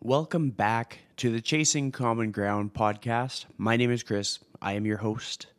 Welcome back to the Chasing Common Ground podcast. My name is Chris. I am your host.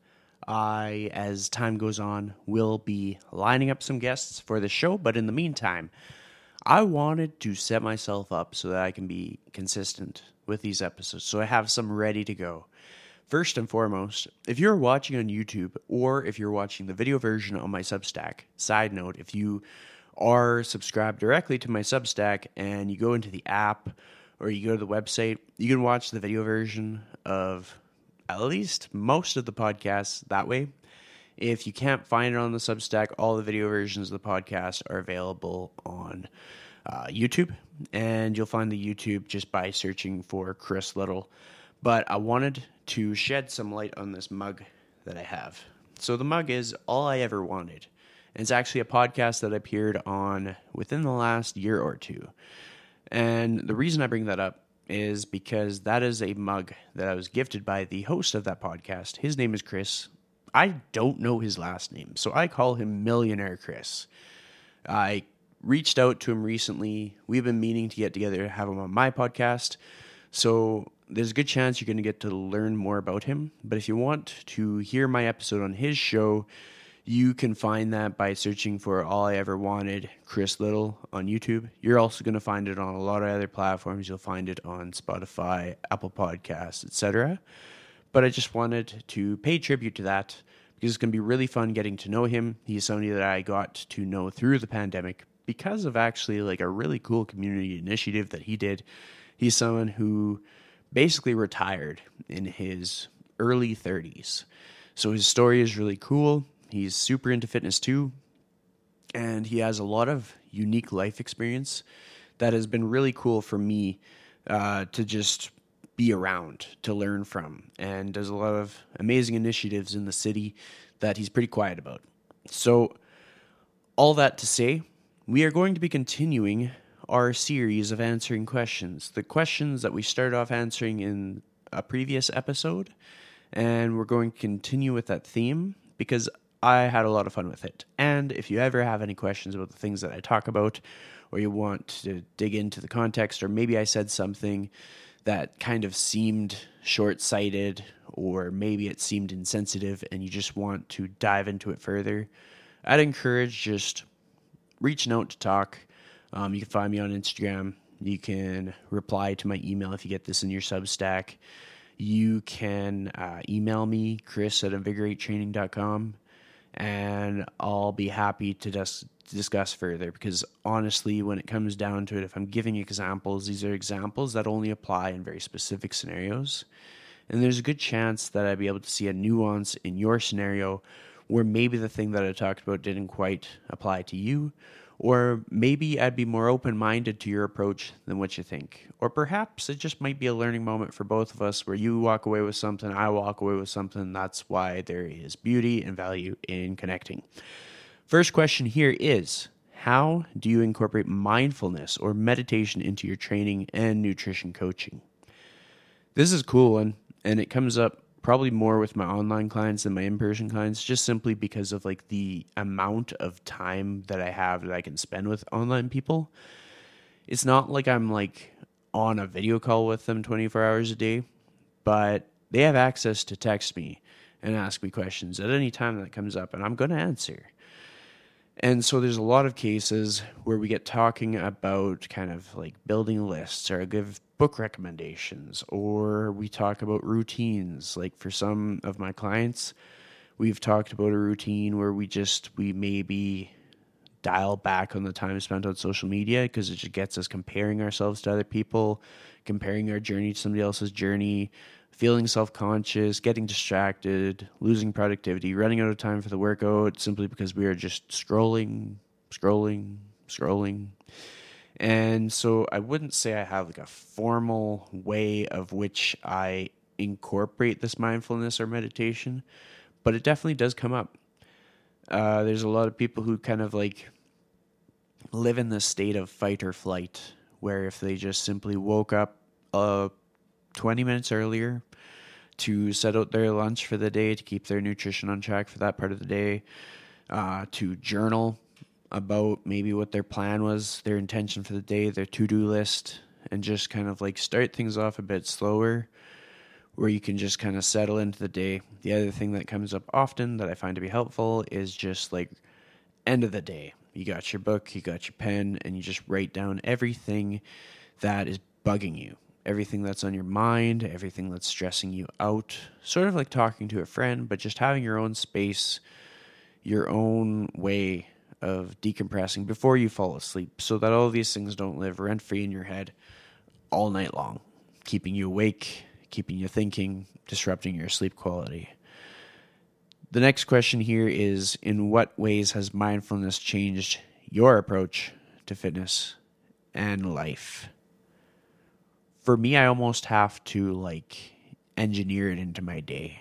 I, as time goes on, will be lining up some guests for the show, but in the meantime, I wanted to set myself up so that I can be consistent with these episodes, so I have some ready to go. First and foremost, if you're watching on YouTube or if you're watching the video version on my Substack, side note, if you are subscribed directly to my Substack and you go into the app or you go to the website, you can watch the video version of at least most of the podcasts that way. If you can't find it on the Substack, all the video versions of the podcast are available on YouTube, and you'll find the YouTube just by searching for Chris Little. But I wanted to shed some light on this mug that I have. So the mug is All I Ever Wanted. And it's actually a podcast that I appeared on within the last year or two. And the reason I bring that up is because that is a mug that I was gifted by the host of that podcast. His name is Chris. I don't know his last name, so I call him Millionaire Chris. I reached out to him recently. We've been meaning to get together to have him on my podcast. So there's a good chance you're going to get to learn more about him. But if you want to hear my episode on his show, you can find that by searching for All I Ever Wanted, Chris Little on YouTube. You're also going to find it on a lot of other platforms. You'll find it on Spotify, Apple Podcasts, etc. But I just wanted to pay tribute to that because it's going to be really fun getting to know him. He's somebody that I got to know through the pandemic because of actually like a really cool community initiative that he did. He's someone who basically retired in his early 30s. So his story is really cool. He's super into fitness too, and he has a lot of unique life experience that has been really cool for me to just be around, to learn from, and does a lot of amazing initiatives in the city that he's pretty quiet about. So all that to say, we are going to be continuing our series of answering questions, the questions that we started off answering in a previous episode, and we're going to continue with that theme because I had a lot of fun with it. And if you ever have any questions about the things that I talk about, or you want to dig into the context, or maybe I said something that kind of seemed short-sighted, or maybe it seemed insensitive, and you just want to dive into it further, I'd encourage just reaching out to talk. You can find me on Instagram. You can reply to my email if you get this in your Substack. You can email me, chris@invigoratetraining.com. And I'll be happy to discuss further because honestly, when it comes down to it, if I'm giving examples, these are examples that only apply in very specific scenarios. And there's a good chance that I'd be able to see a nuance in your scenario where maybe the thing that I talked about didn't quite apply to you, or maybe I'd be more open-minded to your approach than what you think. Or perhaps it just might be a learning moment for both of us where you walk away with something, I walk away with something. That's why there is beauty and value in connecting. First question here is, how do you incorporate mindfulness or meditation into your training and nutrition coaching? This is a cool one, and it comes up probably more with my online clients than my in-person clients, just simply because of like the amount of time that I have that I can spend with online people. It's not like I'm like on a video call with them 24 hours a day, but they have access to text me and ask me questions at any time that comes up, and I'm going to answer. And so there's a lot of cases where we get talking about kind of like building lists, or I give book recommendations, or we talk about routines. Like for some of my clients, we've talked about a routine where we maybe dial back on the time spent on social media because it just gets us comparing ourselves to other people, comparing our journey to somebody else's journey, feeling self-conscious, getting distracted, losing productivity, running out of time for the workout simply because we are just scrolling. And so I wouldn't say I have like a formal way of which I incorporate this mindfulness or meditation, but it definitely does come up. There's a lot of people who kind of like live in this state of fight or flight, where if they just simply woke up 20 minutes earlier to set out their lunch for the day, to keep their nutrition on track for that part of the day, to journal about maybe what their plan was, their intention for the day, their to-do list, and just kind of like start things off a bit slower where you can just kind of settle into the day. The other thing that comes up often that I find to be helpful is just like end of the day. You got your book, you got your pen, and you just write down everything that is bugging you, everything that's on your mind, everything that's stressing you out. Sort of like talking to a friend, but just having your own space, your own way of decompressing before you fall asleep so that all these things don't live rent-free in your head all night long, keeping you awake, keeping you thinking, disrupting your sleep quality. The next question here is, in what ways has mindfulness changed your approach to fitness and life? For me, I almost have to like engineer it into my day.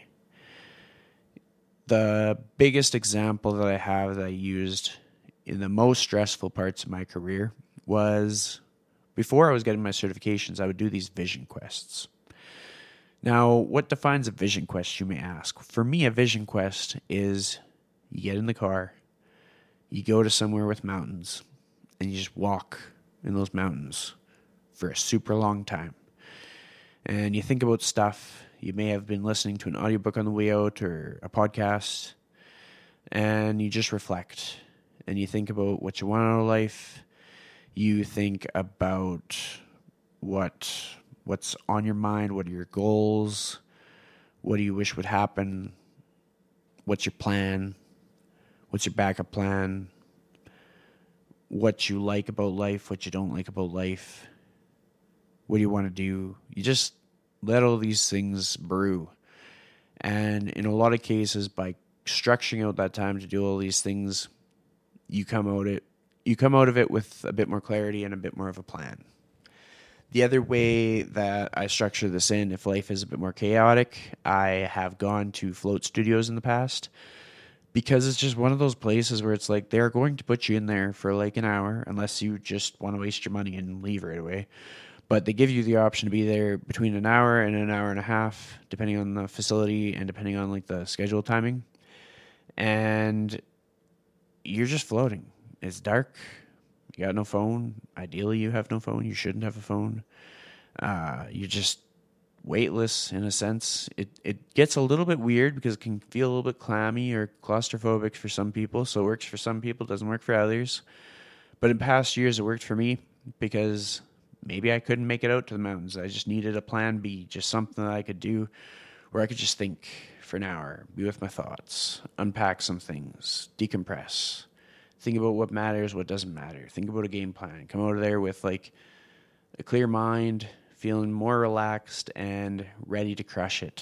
The biggest example that I have that I used in the most stressful parts of my career was before I was getting my certifications, I would do these vision quests. Now, what defines a vision quest, you may ask? For me, a vision quest is you get in the car, you go to somewhere with mountains, and you just walk in those mountains for a super long time. And you think about stuff. You may have been listening to an audiobook on the way out or a podcast, and you just reflect. And you think about what you want out of life. You think about what's on your mind, what are your goals, what do you wish would happen, what's your plan, what's your backup plan, what you like about life, what you don't like about life, what do you want to do. You just let all these things brew. And in a lot of cases, by structuring out that time to do all these things, you come out of it with a bit more clarity and a bit more of a plan. The other way that I structure this in, if life is a bit more chaotic, I have gone to float studios in the past because it's just one of those places where it's like they're going to put you in there for like an hour unless you just want to waste your money and leave right away. But they give you the option to be there between an hour and a half, depending on the facility and depending on like the schedule timing. And you're just floating. It's dark. You got no phone. Ideally, you have no phone. You shouldn't have a phone. You're just weightless in a sense. It gets a little bit weird because it can feel a little bit clammy or claustrophobic for some people. So it works for some people, doesn't work for others. But in past years, it worked for me because maybe I couldn't make it out to the mountains. I just needed a plan B, just something that I could do where I could just think for an hour, be with my thoughts, unpack some things, decompress. Think about what matters, what doesn't matter. Think about a game plan. Come out of there with like a clear mind, feeling more relaxed and ready to crush it.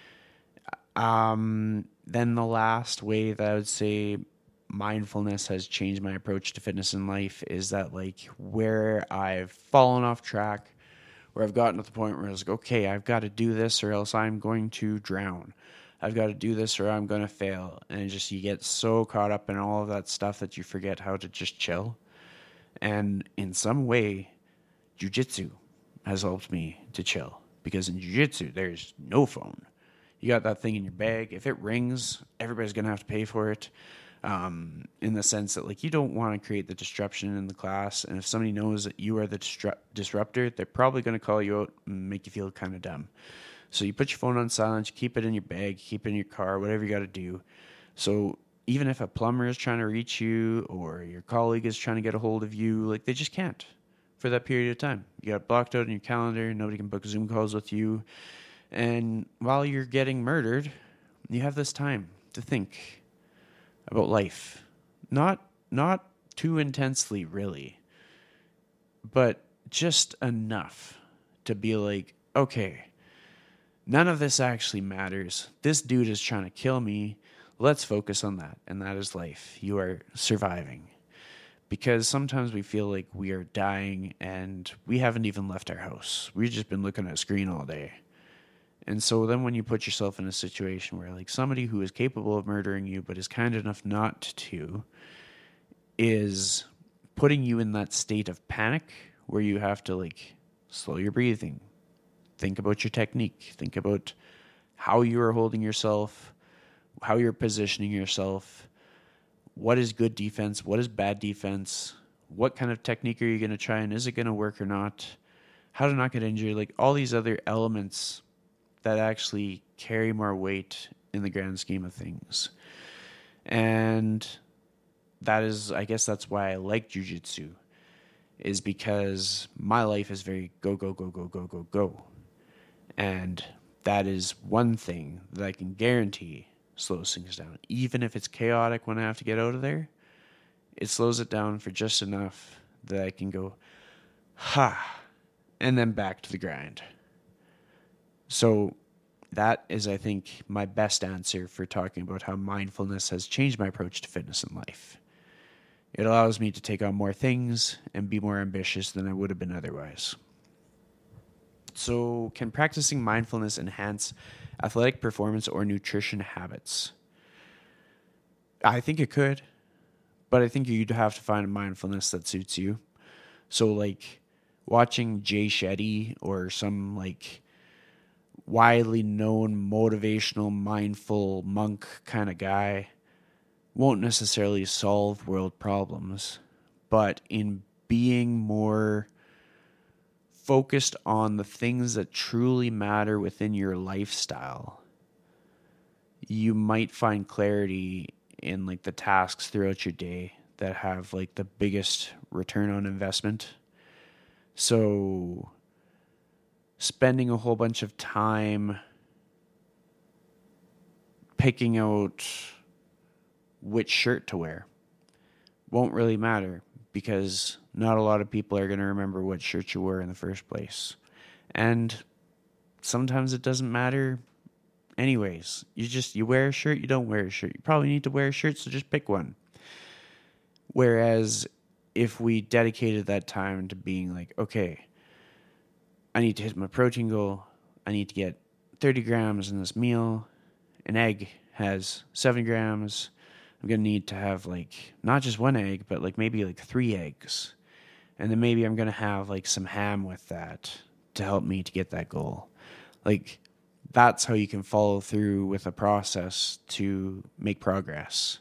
Then the last way that I would say mindfulness has changed my approach to fitness and life is that like where I've fallen off track, where I've gotten to the point where I was like, okay, I've got to do this or else I'm going to drown. I've got to do this or I'm going to fail. And just you get so caught up in all of that stuff that you forget how to just chill. And in some way, jiu-jitsu has helped me to chill. Because in jiu-jitsu, there's no phone. You got that thing in your bag. If it rings, everybody's going to have to pay for it. In the sense that like you don't want to create the disruption in the class. And if somebody knows that you are the disruptor, they're probably going to call you out and make you feel kind of dumb. So you put your phone on silent, you keep it in your bag, keep it in your car, whatever you got to do. So even if a plumber is trying to reach you or your colleague is trying to get a hold of you, like they just can't for that period of time. You got it blocked out in your calendar. Nobody can book Zoom calls with you. And while you're getting murdered, you have this time to think about life. Not too intensely, really, but just enough to be like, okay, none of this actually matters. This dude is trying to kill me. Let's focus on that. And that is life. You are surviving. Because sometimes we feel like we are dying and we haven't even left our house. We've just been looking at a screen all day. And so then when you put yourself in a situation where like somebody who is capable of murdering you but is kind enough not to is putting you in that state of panic where you have to like slow your breathing, think about your technique, think about how you are holding yourself, how you're positioning yourself, what is good defense, what is bad defense, what kind of technique are you going to try and is it going to work or not? how to not get injured, like all these other elements that actually carry more weight in the grand scheme of things. And that is, I guess that's why I like jiu-jitsu, is because my life is very go, go, go, go, go, go, go. And that is one thing that I can guarantee slows things down. Even if it's chaotic when I have to get out of there, it slows it down for just enough that I can go, ha, and then back to the grind. So that is, I think, my best answer for talking about how mindfulness has changed my approach to fitness and life. It allows me to take on more things and be more ambitious than I would have been otherwise. So, can practicing mindfulness enhance athletic performance or nutrition habits? I think it could, but I think you'd have to find a mindfulness that suits you. So, like, watching Jay Shetty or some, like, widely known motivational, mindful monk kind of guy won't necessarily solve world problems, but in being more focused on the things that truly matter within your lifestyle, you might find clarity in like the tasks throughout your day that have like the biggest return on investment. So spending a whole bunch of time picking out which shirt to wear won't really matter, because not a lot of people are going to remember what shirt you wore in the first place. And sometimes it doesn't matter anyways. You wear a shirt, you don't wear a shirt. You probably need to wear a shirt, so just pick one. Whereas if we dedicated that time to being like, okay, I need to hit my protein goal. I need to get 30 grams in this meal. An egg has 7 grams. I'm going to need to have like not just one egg, but like maybe like 3 eggs. And then maybe I'm going to have like some ham with that to help me to get that goal. Like that's how you can follow through with a process to make progress.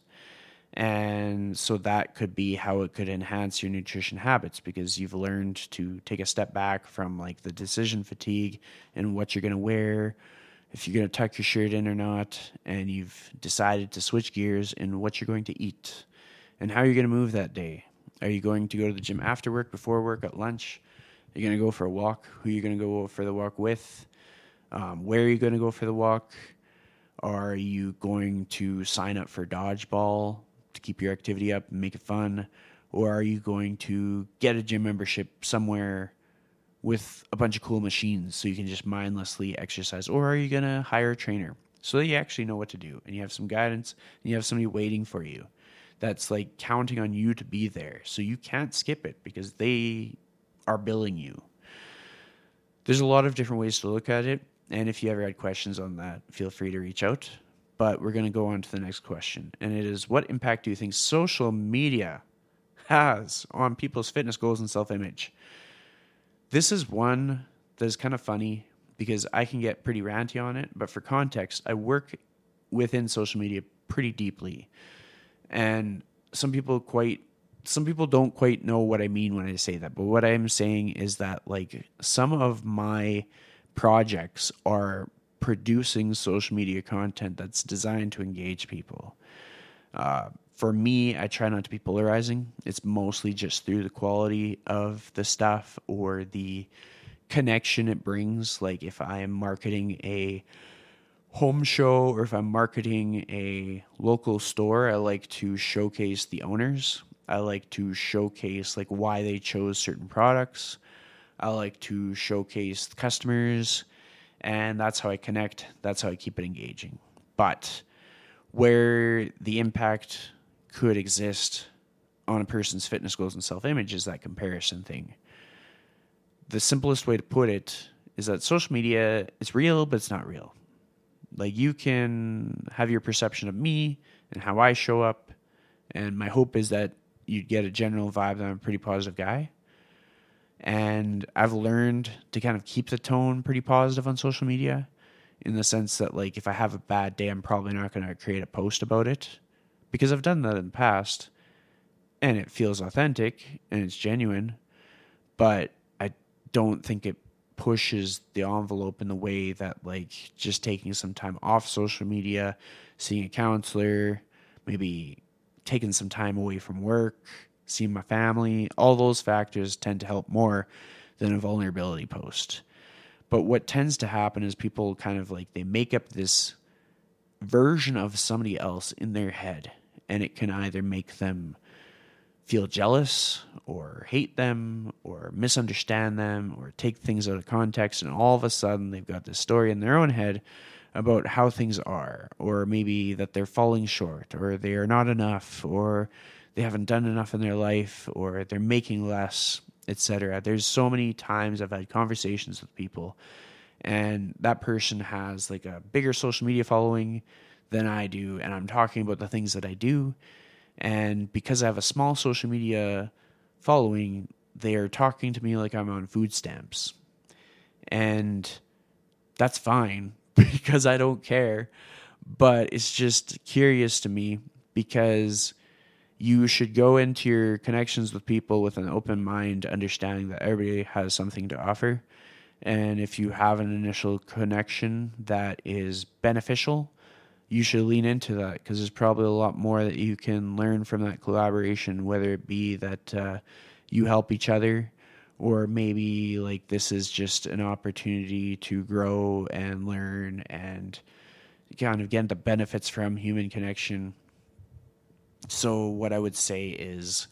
And so that could be how it could enhance your nutrition habits, because you've learned to take a step back from like the decision fatigue and what you're going to wear, if you're going to tuck your shirt in or not, and you've decided to switch gears in what you're going to eat and how you're going to move that day. Are you going to go to the gym after work, before work, at lunch? Are you going to go for a walk? Who are you going to go for the walk with? Where are you going to go for the walk? Are you going to sign up for dodgeball to keep your activity up and make it fun? Or are you going to get a gym membership somewhere with a bunch of cool machines so you can just mindlessly exercise? Or are you going to hire a trainer so that you actually know what to do and you have some guidance and you have somebody waiting for you that's like counting on you to be there, so you can't skip it because they are billing you? There's a lot of different ways to look at it, and if you ever had questions on that, feel free to reach out. But we're going to go on to the next question, and it is, what impact do you think social media has on people's fitness goals and self-image? This is one that is kind of funny because I can get pretty ranty on it, but for context, I work within social media pretty deeply. And some people don't quite know what I mean when I say that. But what I'm saying is that like some of my projects are producing social media content that's designed to engage people. For me, I try not to be polarizing. It's mostly just through the quality of the stuff or the connection it brings. Like if I am marketing a home show or if I'm marketing a local store, I like to showcase the owners. I like to showcase like why they chose certain products. I like to showcase the customers, and that's how I connect. That's how I keep it engaging. But where the impact could exist on a person's fitness goals and self-image is that comparison thing. The simplest way to put it is that social media is real, but it's not real. Like you can have your perception of me and how I show up, and my hope is that you'd get a general vibe that I'm a pretty positive guy. And I've learned to kind of keep the tone pretty positive on social media, in the sense that like if I have a bad day, I'm probably not going to create a post about it, because I've done that in the past and it feels authentic and it's genuine, but I don't think it pushes the envelope in the way that, like, just taking some time off social media, seeing a counselor, maybe taking some time away from work, seeing my family, all those factors tend to help more than a vulnerability post. But what tends to happen is people kind of like, they make up this version of somebody else in their head, and it can either make them feel jealous or hate them or misunderstand them or take things out of context, and all of a sudden they've got this story in their own head about how things are, or maybe that they're falling short, or they are not enough, or they haven't done enough in their life, or they're making less, etc. There's so many times I've had conversations with people, and that person has like a bigger social media following than I do, and I'm talking about the things that I do, and because I have a small social media following, they are talking to me like I'm on food stamps. And that's fine because I don't care. But it's just curious to me, because you should go into your connections with people with an open mind, understanding that everybody has something to offer. And if you have an initial connection that is beneficial, you should lean into that, because there's probably a lot more that you can learn from that collaboration, whether it be that you help each other, or maybe like this is just an opportunity to grow and learn and kind of get the benefits from human connection. So what I would say is,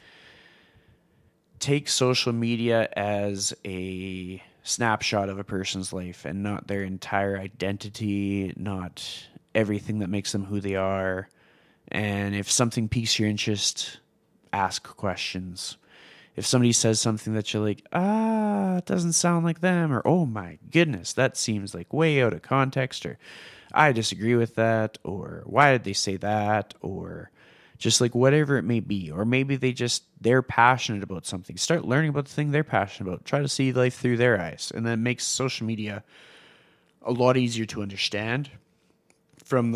take social media as a snapshot of a person's life and not their entire identity, not everything that makes them who they are. And if something piques your interest, ask questions. If somebody says something that you're like, it doesn't sound like them, or oh my goodness, that seems like way out of context, or I disagree with that, or why did they say that, or just like whatever it may be. Or maybe they're passionate about something. Start learning about the thing they're passionate about. Try to see life through their eyes. And that makes social media a lot easier to understand from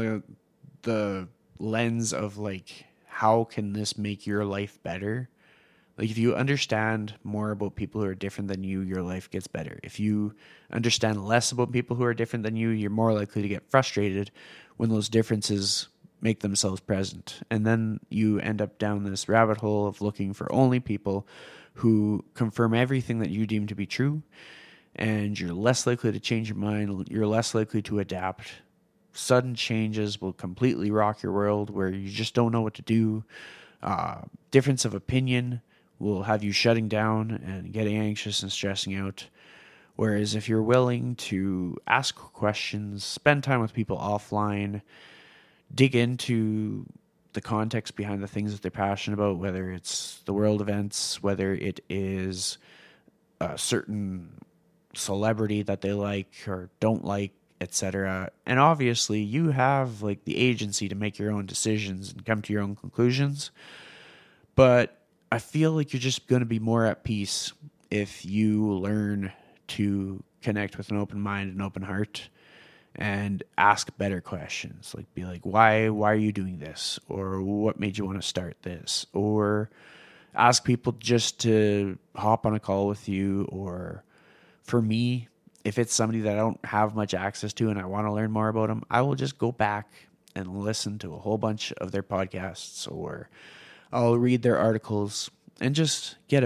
the lens of like, how can this make your life better? Like, if you understand more about people who are different than you, your life gets better. If you understand less about people who are different than you, you're more likely to get frustrated when those differences make themselves present. And then you end up down this rabbit hole of looking for only people who confirm everything that you deem to be true. And you're less likely to change your mind. You're less likely to adapt. Sudden changes will completely rock your world, where you just don't know what to do. Difference of opinion will have you shutting down and getting anxious and stressing out. Whereas if you're willing to ask questions, spend time with people offline, dig into the context behind the things that they're passionate about, whether it's the world events, whether it is a certain celebrity that they like or don't like, etc. And obviously you have like the agency to make your own decisions and come to your own conclusions. But I feel like you're just going to be more at peace if you learn to connect with an open mind and open heart and ask better questions. Like, be like, why are you doing this? Or what made you want to start this? Or ask people just to hop on a call with you. Or for me, if it's somebody that I don't have much access to and I want to learn more about them, I will just go back and listen to a whole bunch of their podcasts, or I'll read their articles and just get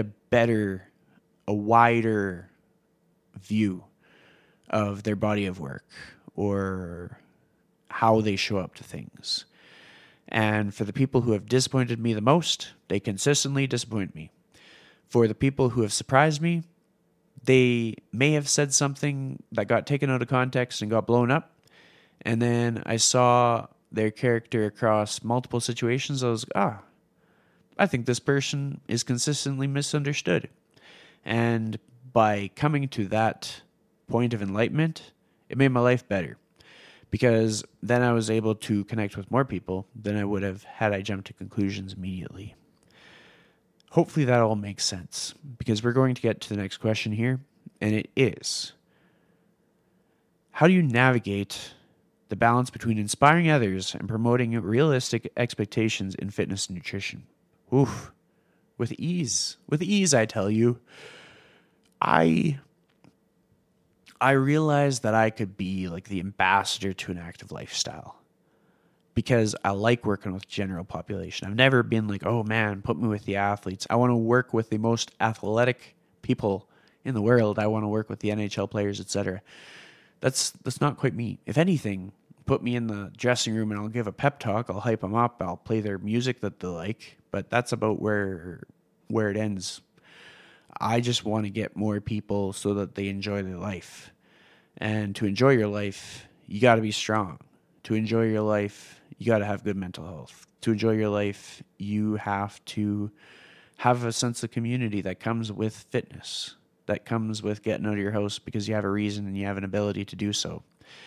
a wider view of their body of work or how they show up to things. And for the people who have disappointed me the most, they consistently disappoint me. For the people who have surprised me, they may have said something that got taken out of context and got blown up. And then I saw their character across multiple situations. I was like, I think this person is consistently misunderstood. And by coming to that point of enlightenment, it made my life better. Because then I was able to connect with more people than I would have had I jumped to conclusions immediately. Hopefully that all makes sense, because we're going to get to the next question here, and it is, how do you navigate the balance between inspiring others and promoting realistic expectations in fitness and nutrition? Oof. With ease, I tell you. I I realized that I could be like the ambassador to an active lifestyle because I like working with general population. I've never been like, oh man, put me with the athletes. I want to work with the most athletic people in the world. I want to work with the NHL players, etc. That's not quite me. If anything, put me in the dressing room and I'll give a pep talk. I'll hype them up. I'll play their music that they like. But that's about where it ends. I just want to get more people so that they enjoy their life. And to enjoy your life, you got to be strong. To enjoy your life, you got to have good mental health. To enjoy your life, you have to have a sense of community that comes with fitness, that comes with getting out of your house because you have a reason and you have an ability to do so.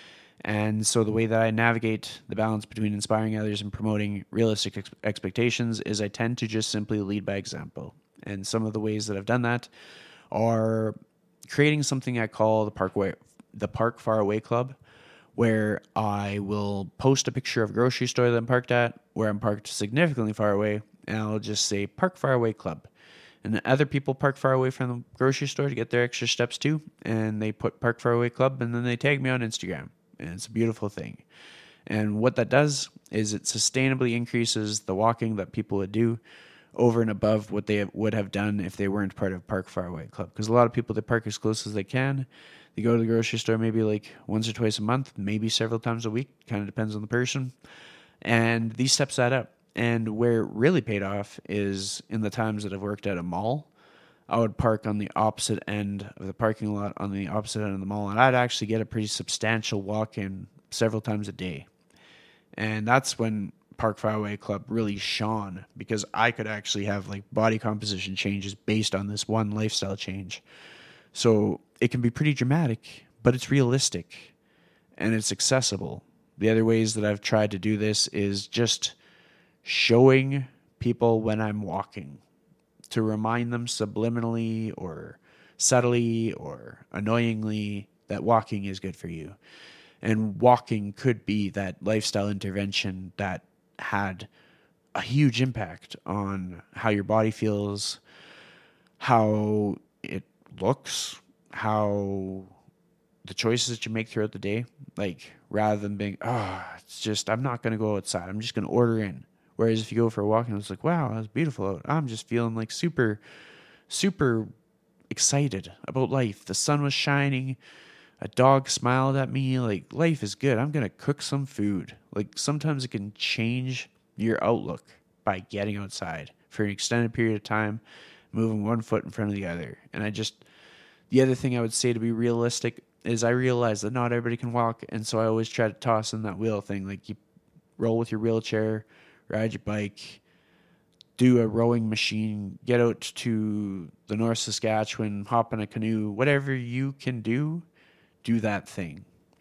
And so the way that I navigate the balance between inspiring others and promoting realistic expectations is I tend to just simply lead by example. And some of the ways that I've done that are creating something I call the Park Far Away Club, where I will post a picture of a grocery store that I'm parked at, where I'm parked significantly far away, and I'll just say Park Far Away Club. And other people park far away from the grocery store to get their extra steps too, and they put Park Far Away Club, and then they tag me on Instagram. And it's a beautiful thing. And what that does is it sustainably increases the walking that people would do over and above what they would have done if they weren't part of Park Far Away Club. Because a lot of people, they park as close as they can. They go to the grocery store maybe like once or twice a month, maybe several times a week. Kind of depends on the person. And these steps add up. And where it really paid off is in the times that I've worked at a mall. I would park on the opposite end of the parking lot on the opposite end of the mall, and I'd actually get a pretty substantial walk-in several times a day. And that's when Park Far Away Club really shone, because I could actually have like body composition changes based on this one lifestyle change. So it can be pretty dramatic, but it's realistic and it's accessible. The other ways that I've tried to do this is just showing people when I'm walking, to remind them subliminally or subtly or annoyingly that walking is good for you. And walking could be that lifestyle intervention that had a huge impact on how your body feels, how it looks, how the choices that you make throughout the day. Like, rather than being, it's just, I'm not going to go outside, I'm just going to order in. Whereas if you go for a walk and it's like, wow, that's beautiful out, I'm just feeling like super, super excited about life. The sun was shining. A dog smiled at me. Like, life is good. I'm going to cook some food. Like, sometimes it can change your outlook by getting outside for an extended period of time, moving one foot in front of the other. And the other thing I would say to be realistic is I realize that not everybody can walk. And so I always try to toss in that wheel thing. Like, you roll with your wheelchair, ride your bike, do a rowing machine, get out to the North Saskatchewan, hop in a canoe, whatever you can do that thing.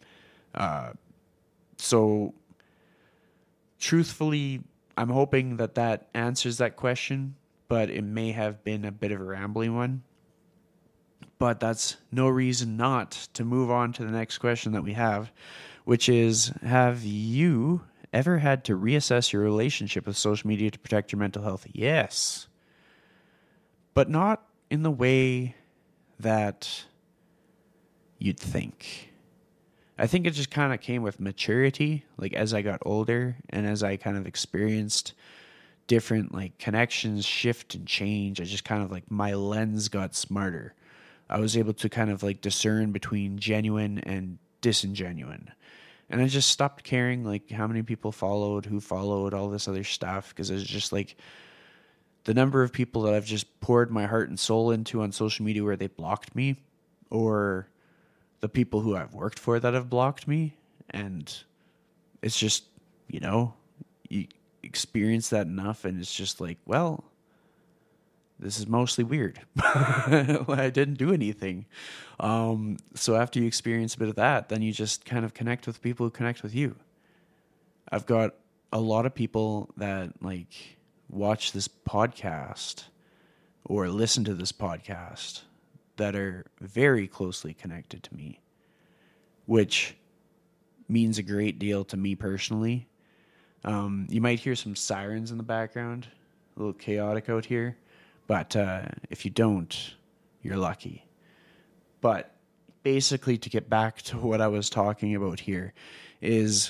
So truthfully, I'm hoping that answers that question, but it may have been a bit of a rambling one. But that's no reason not to move on to the next question that we have, which is, have you ever had to reassess your relationship with social media to protect your mental health? Yes. But not in the way that you'd think. I think it just kind of came with maturity, like as I got older and as I kind of experienced different like connections shift and change. I just kind of like, my lens got smarter. I was able to kind of like discern between genuine and disingenuine. And I just stopped caring like how many people followed, who followed, all this other stuff, because it's just like the number of people that I've just poured my heart and soul into on social media where they blocked me, or the people who I've worked for that have blocked me. And it's just, you experience that enough and it's just like, well, this is mostly weird. I didn't do anything. So after you experience a bit of that, then you just kind of connect with people who connect with you. I've got a lot of people that like watch this podcast or listen to this podcast that are very closely connected to me, which means a great deal to me personally. You might hear some sirens in the background, a little chaotic out here. But if you don't, you're lucky. But basically, to get back to what I was talking about here, is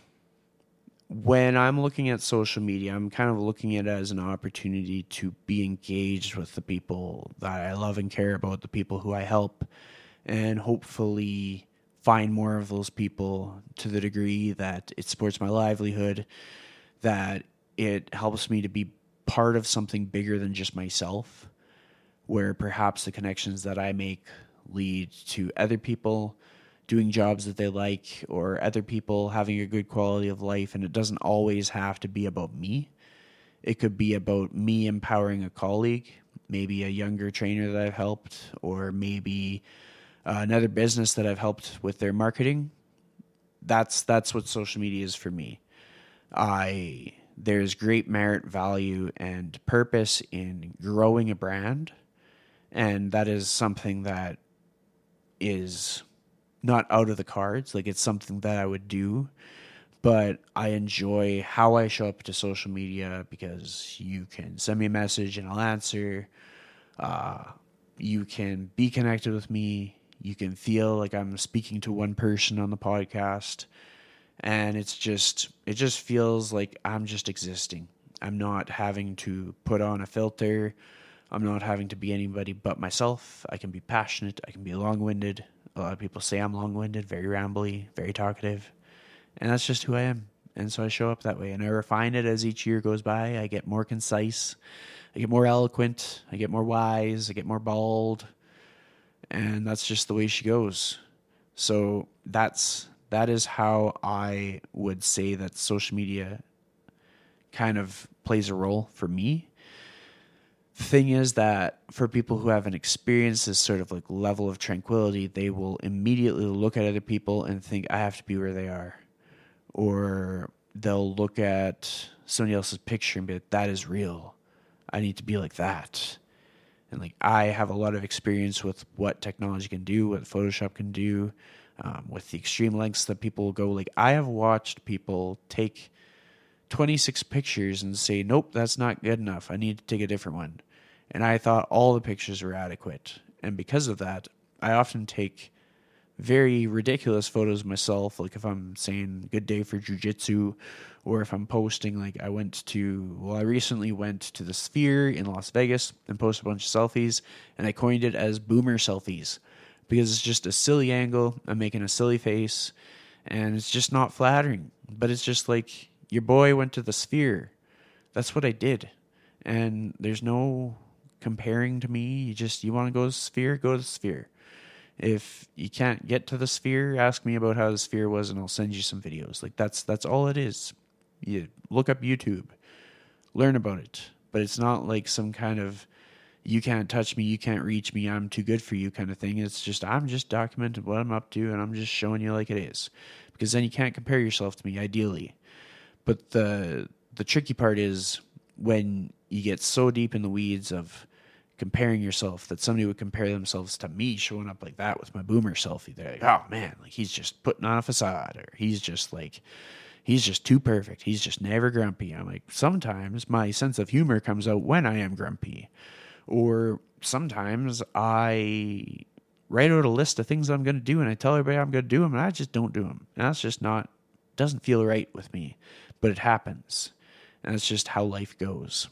when I'm looking at social media, I'm kind of looking at it as an opportunity to be engaged with the people that I love and care about, the people who I help, and hopefully find more of those people to the degree that it supports my livelihood, that it helps me to be part of something bigger than just myself, where perhaps the connections that I make lead to other people doing jobs that they like, or other people having a good quality of life. And it doesn't always have to be about me. It could be about me empowering a colleague, maybe a younger trainer that I've helped, or maybe another business that I've helped with their marketing. That's what social media is for me. There's great merit, value, and purpose in growing a brand. And that is something that is not out of the cards. Like, it's something that I would do, but I enjoy how I show up to social media, because you can send me a message and I'll answer. You can be connected with me. You can feel like I'm speaking to one person on the podcast. And it just feels like I'm just existing. I'm not having to put on a filter. I'm not having to be anybody but myself. I can be passionate. I can be long-winded. A lot of people say I'm long-winded, very rambly, very talkative. And that's just who I am. And so I show up that way. And I refine it as each year goes by. I get more concise. I get more eloquent. I get more wise. I get more bald. And that's just the way she goes. So that is how I would say that social media kind of plays a role for me. The thing is that for people who haven't experienced this sort of like level of tranquility, they will immediately look at other people and think, I have to be where they are. Or they'll look at somebody else's picture and be like, that is real. I need to be like that. And like, I have a lot of experience with what technology can do, what Photoshop can do, with the extreme lengths that people will go. Like, I have watched people take 26 pictures and say, nope, that's not good enough. I need to take a different one. And I thought all the pictures were adequate. And because of that, I often take very ridiculous photos of myself. Like if I'm saying good day for jiu-jitsu, or if I'm posting, like I recently went to the Sphere in Las Vegas and posted a bunch of selfies, and I coined it as boomer selfies, because it's just a silly angle. I'm making a silly face, and it's just not flattering. But it's just like, your boy went to the Sphere. That's what I did. And there's no comparing to me. You want to go to the Sphere, go to the Sphere. If you can't get to the Sphere, ask me about how the Sphere was, and I'll send you some videos. Like that's all it is. You look up YouTube, learn about it. But it's not like some kind of, you can't touch me, you can't reach me, I'm too good for you kind of thing. It's just, I'm just documenting what I'm up to, and I'm just showing you like it is. Because then you can't compare yourself to me, ideally. But the tricky part is when you get so deep in the weeds of comparing yourself that somebody would compare themselves to me showing up like that with my boomer selfie. They're like, oh man, like he's just putting on a facade, or he's just too perfect. He's just never grumpy. I'm like, sometimes my sense of humor comes out when I am grumpy. Or sometimes I write out a list of things I'm going to do, and I tell everybody I'm going to do them, and I just don't do them. And that's just doesn't feel right with me. But it happens. And that's just how life goes.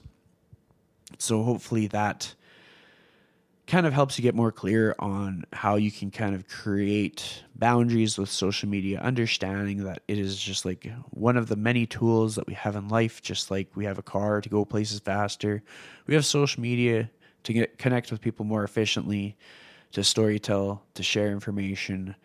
So hopefully that kind of helps you get more clear on how you can kind of create boundaries with social media, understanding that it is just like one of the many tools that we have in life. Just like we have a car to go places faster, we have social media to connect with people more efficiently, to storytell, to share information,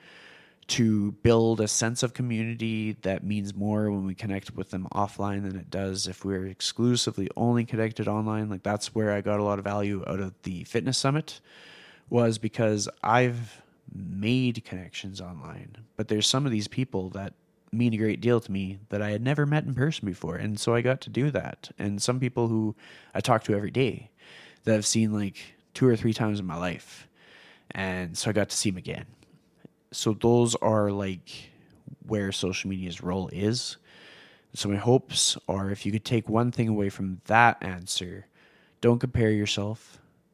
to build a sense of community that means more when we connect with them offline than it does if we're exclusively only connected online. Like that's where I got a lot of value out of the fitness summit, was because I've made connections online, but there's some of these people that mean a great deal to me that I had never met in person before. And so I got to do that. And some people who I talk to every day that I've seen like 2 or 3 times in my life. And so I got to see them again. So those are like where social media's role is. So my hopes are, if you could take one thing away from that answer, don't compare yourself.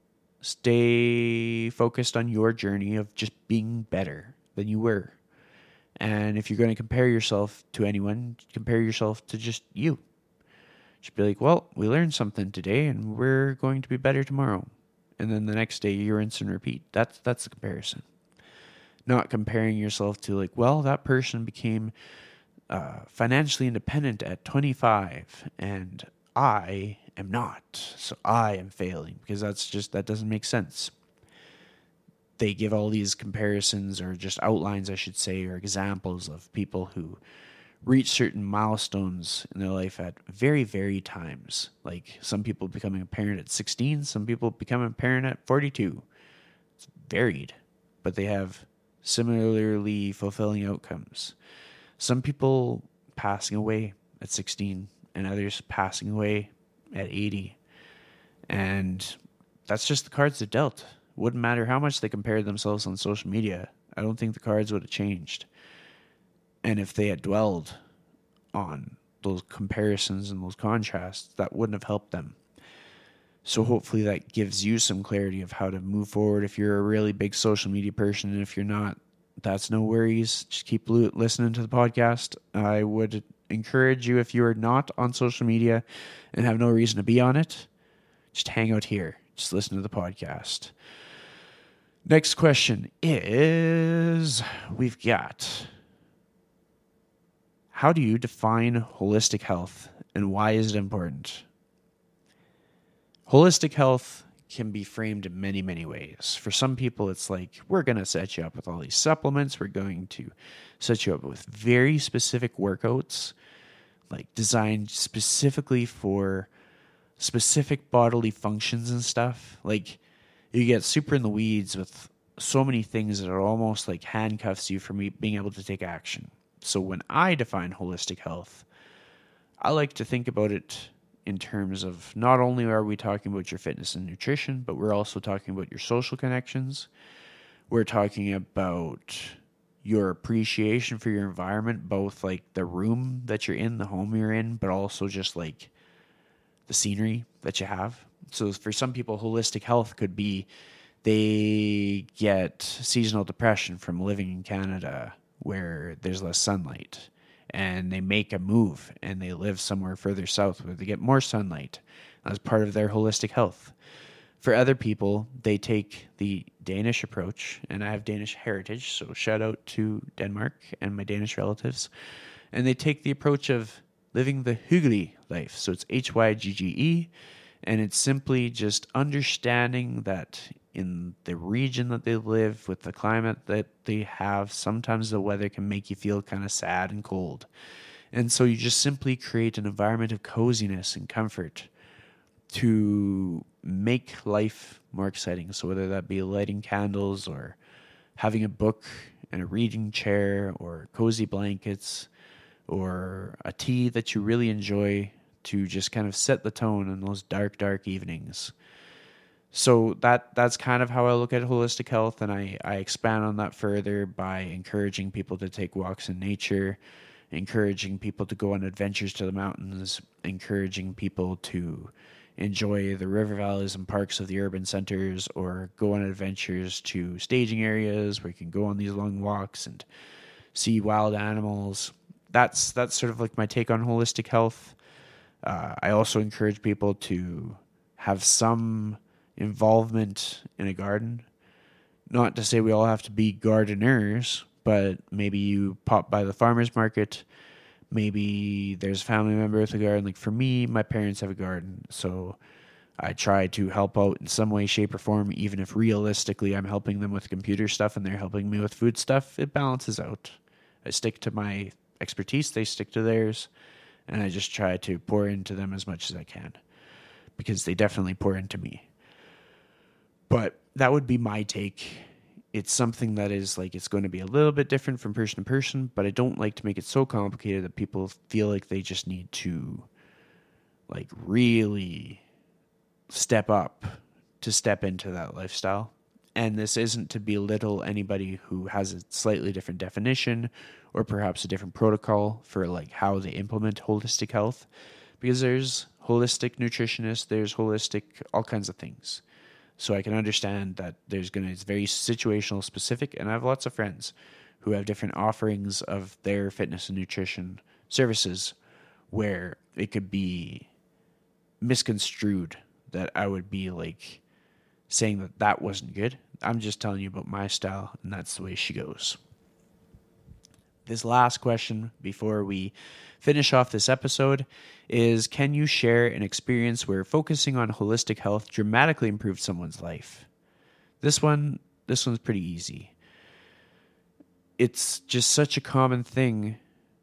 Stay focused on your journey of just being better than you were. And if you're going to compare yourself to anyone, compare yourself to just you. Just be like, well, we learned something today and we're going to be better tomorrow. And then the next day you rinse and repeat. That's the comparison. Not comparing yourself to like, well, that person became financially independent at 25 and I am not. So I am failing, because that doesn't make sense. They give all these comparisons, or just outlines, I should say, or examples of people who reach certain milestones in their life at very, very times. Like some people becoming a parent at 16, some people becoming a parent at 42. It's varied, but they have similarly fulfilling outcomes. Some people passing away at 16 and others passing away at 80. And that's just the cards they're dealt. Wouldn't matter how much they compared themselves on social media. I don't think the cards would have changed. And if they had dwelled on those comparisons and those contrasts, that wouldn't have helped them. So hopefully that gives you some clarity of how to move forward if you're a really big social media person. And if you're not, that's no worries. Just keep listening to the podcast. I would encourage you, if you are not on social media and have no reason to be on it, just hang out here. Just listen to the podcast. Next question is, we've got, how do you define holistic health and why is it important? Holistic health can be framed in many, many ways. For some people, it's like, we're going to set you up with all these supplements. We're going to set you up with very specific workouts, like designed specifically for specific bodily functions and stuff. Like, you get super in the weeds with so many things that are almost like handcuffs you from being able to take action. So when I define holistic health, I like to think about it in terms of, not only are we talking about your fitness and nutrition, but we're also talking about your social connections. We're talking about your appreciation for your environment, both like the room that you're in, the home you're in, but also just like the scenery that you have. So for some people, holistic health could be they get seasonal depression from living in Canada where there's less sunlight, and they make a move and they live somewhere further south where they get more sunlight as part of their holistic health. For other people, they take the Danish approach, and I have Danish heritage, so shout out to Denmark and my Danish relatives. And they take the approach of living the Hygge life. So it's Hygge, and it's simply just understanding that in the region that they live, with the climate that they have, sometimes the weather can make you feel kind of sad and cold. And so you just simply create an environment of coziness and comfort to make life more exciting. So whether that be lighting candles or having a book and a reading chair or cozy blankets or a tea that you really enjoy to just kind of set the tone in those dark, dark evenings. So that's kind of how I look at holistic health, and I expand on that further by encouraging people to take walks in nature, encouraging people to go on adventures to the mountains, encouraging people to enjoy the river valleys and parks of the urban centers, or go on adventures to staging areas where you can go on these long walks and see wild animals. That's sort of like my take on holistic health. I also encourage people to have some involvement in a garden. Not to say we all have to be gardeners, but maybe you pop by the farmer's market. Maybe there's a family member with a garden. Like for me, my parents have a garden, so I try to help out in some way, shape, or form, even if realistically I'm helping them with computer stuff and they're helping me with food stuff. It balances out. I stick to my expertise, they stick to theirs, and I just try to pour into them as much as I can, because they definitely pour into me. But that would be my take. It's something that is like, it's going to be a little bit different from person to person, but I don't like to make it so complicated that people feel like they just need to like really step up to step into that lifestyle. And this isn't to belittle anybody who has a slightly different definition or perhaps a different protocol for like how they implement holistic health, because there's holistic nutritionists, there's holistic all kinds of things. So I can understand that it's very situational specific, and I have lots of friends who have different offerings of their fitness and nutrition services where it could be misconstrued that I would be like saying that that wasn't good. I'm just telling you about my style, and that's the way she goes. This last question before we finish off this episode is, can you share an experience where focusing on holistic health dramatically improved someone's life? This one's pretty easy. It's just such a common thing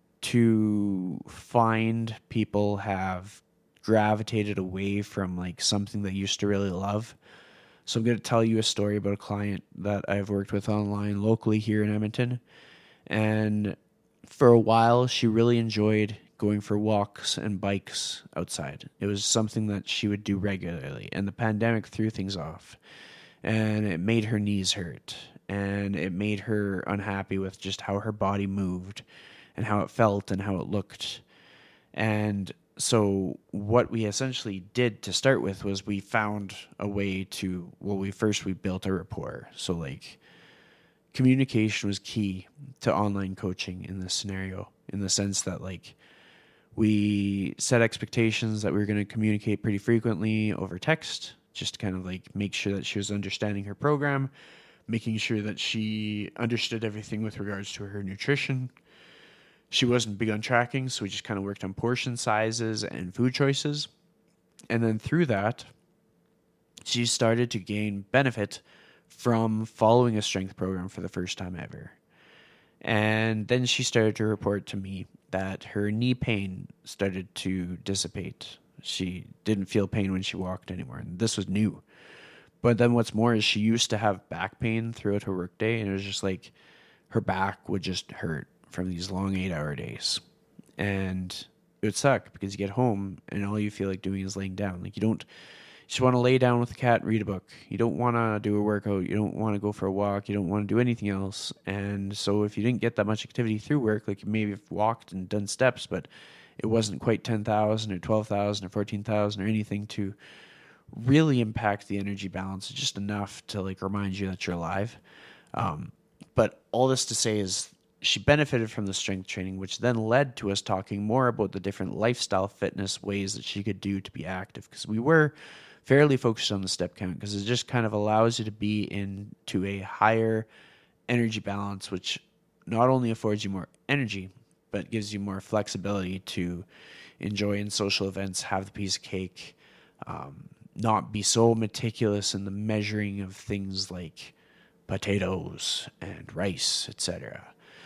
to find people have gravitated away from like something they used to really love. So I'm going to tell you a story about a client that I've worked with online locally here in Edmonton. And for a while, she really enjoyed going for walks and bikes outside. It was something that she would do regularly. And the pandemic threw things off. And it made her knees hurt. And it made her unhappy with just how her body moved and how it felt and how it looked. And so what we essentially did to start with was we found a way to, we built a rapport. So like communication was key to online coaching in this scenario, in the sense that like we set expectations that we were going to communicate pretty frequently over text, just to kind of like make sure that she was understanding her program, making sure that she understood everything with regards to her nutrition. She wasn't big on tracking, so we just kind of worked on portion sizes and food choices. And then through that, she started to gain benefit from following a strength program for the first time ever. And then she started to report to me that her knee pain started to dissipate. She didn't feel pain when she walked anymore, and this was new. But then what's more is she used to have back pain throughout her workday, and it was just like her back would just hurt from these long 8-hour days. And it would suck because you get home and all you feel like doing is laying down. Like you just want to lay down with the cat and read a book. You don't want to do a workout. You don't want to go for a walk. You don't want to do anything else. And so if you didn't get that much activity through work, like you maybe have walked and done steps, but it wasn't quite 10,000 or 12,000 or 14,000 or anything to really impact the energy balance, just enough to like remind you that you're alive. But all this to say is she benefited from the strength training, which then led to us talking more about the different lifestyle fitness ways that she could do to be active, because we were fairly focused on the step count, because it just kind of allows you to be into a higher energy balance, which not only affords you more energy, but gives you more flexibility to enjoy in social events, have the piece of cake, not be so meticulous in the measuring of things like potatoes and rice, etc.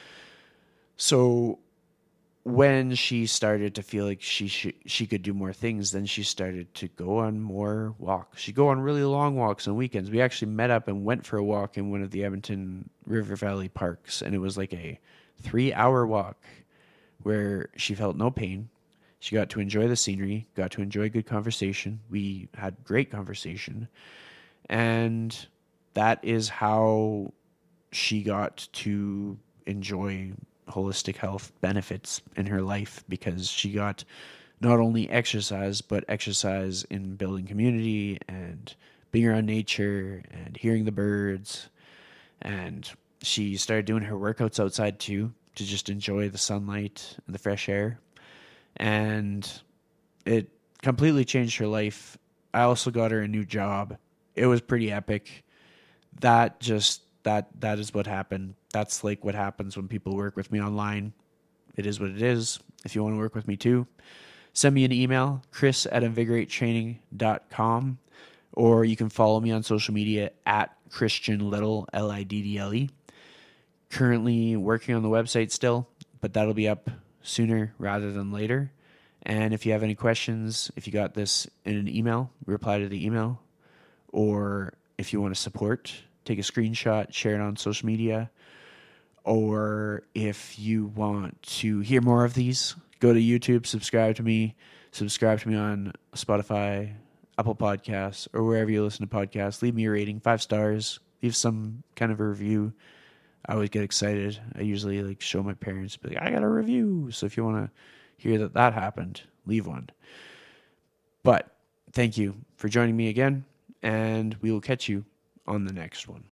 So when she started to feel like she could do more things, then she started to go on more walks. She'd go on really long walks on weekends. We actually met up and went for a walk in one of the Edmonton River Valley parks, and it was like a 3-hour walk where she felt no pain. She got to enjoy the scenery, got to enjoy good conversation. We had great conversation, and that is how she got to enjoy holistic health benefits in her life, because she got not only exercise, but exercise in building community and being around nature and hearing the birds. And she started doing her workouts outside too, to just enjoy the sunlight and the fresh air. And it completely changed her life. I also got her a new job. It was pretty epic. That is what happened. That's like what happens when people work with me online. It is what it is. If you want to work with me too, send me an email, chris@invigoratetraining.com, or you can follow me on social media at Christian Little, Liddle. Currently working on the website still, but that'll be up sooner rather than later. And if you have any questions, if you got this in an email, reply to the email. Or if you want to support, take a screenshot, share it on social media. Or if you want to hear more of these, go to YouTube, subscribe to me on Spotify, Apple Podcasts, or wherever you listen to podcasts. Leave me a rating, 5 stars, leave some kind of a review. I always get excited. I usually like show my parents, be like, I got a review. So if you want to hear that happened, leave one. But thank you for joining me again. and we will catch you on the next one.